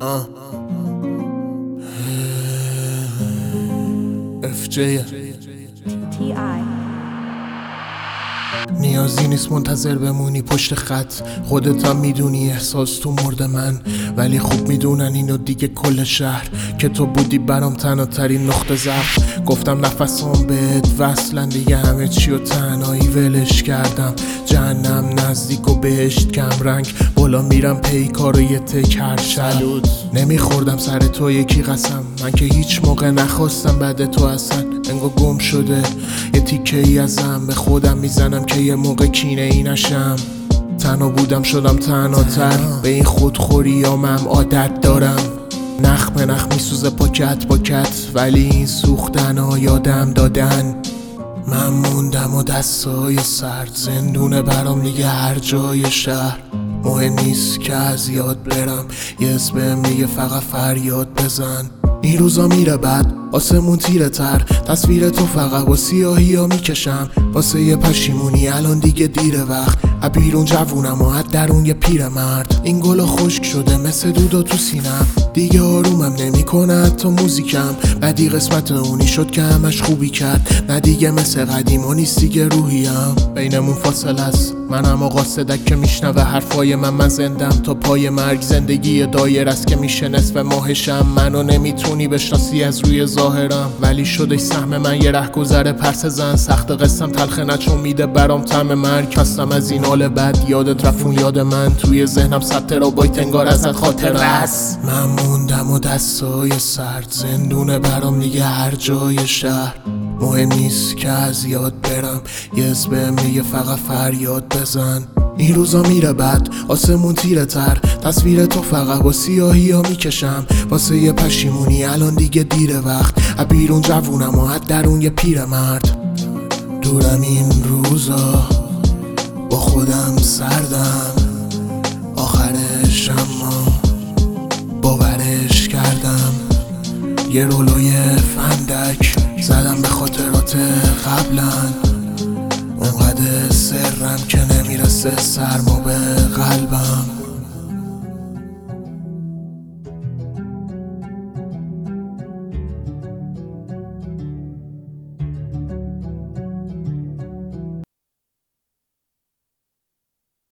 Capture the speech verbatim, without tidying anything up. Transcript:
آه اف جی تی آی. نیازی نیست منتظر بمونی پشت خط، خودت هم میدونی احساس تو مرد من، ولی خوب میدونن اینو دیگه کل شهر که تو بودی برام تنها ترین نقطه ضعف. گفتم نفسام بهت وصلن دیگه، همه چی و تنهایی ولش کردم. جهنم نزدیک و بهشت کم رنگ، بالا میرم پیکار و یه تک هر شلود. نمیخوردم سر تو یکی قسم، من که هیچ موقع نخواستم بعد تو اصلا. انگار گم شده یه تیکه ای ازم، به خودم میزنم که یه موقع کینه ای نشم. تنها بودم شدم تنها تر، به این خودخوری هم عادت دارم. نخ به نخ میسوزه پاکت پاکت، ولی این سوختن ها یادم دادن. من موندم و دستای سرد، زندونه برام دیگه هر جای شهر. مهم نیست که از یاد برم، یه اسم میگه فقط فریاد بزن. این روزا میره بد، آسمون تیره تر، تصویر تو فقط با سیاهی ها میکشم. واسه یه پشیمونی الان دیگه دیره وقت، بیرون جوونم و حد درون یه پیر مرد. این گلا خشک شده مثل دودا تو سینم، دیگه آرومم نمی کنه حتی موزیکم. بعدی قسمت اونی شد که همش خوبی کرد، نه دیگه مثل قدیم و نیست دیگه روحیم. بینمون فاصله است، منم آقا صدک که میشنوه حرفای من. من زندم تا پای مرگ، زندگی دایر است که میشه نصف ماهشم. منو نمیتونی بشناسی از روی ظاهرم، ولی شدش سهم من یه ره گذره پرس زن. سخت قسم تلخه نچون میده برام طعم مرگ. هستم از این حال بد، یادت رفون یاد من توی ذهنم صد ترابایت انگار ازت خاطره است. من موندم و دستای سرد، زندونه برام دیگه هر جای شهر. مهم نیست که از یاد برم، یه اسم میگه فقط فریاد بزن. این روزا میره بد، آسمون تیره تر، تصویر تو فقط با سیاهی ها میکشم. واسه یه پشیمونی الان دیگه دیره وقت، بیرون جوونم و حد درون یه پیر مرد. دورم این روزا با خودم سردم، آخرش اما باورش کردم. یه رولوی فندک زدم به خاطرات قبلن، اونقدر سرم که نمیرسه سرما به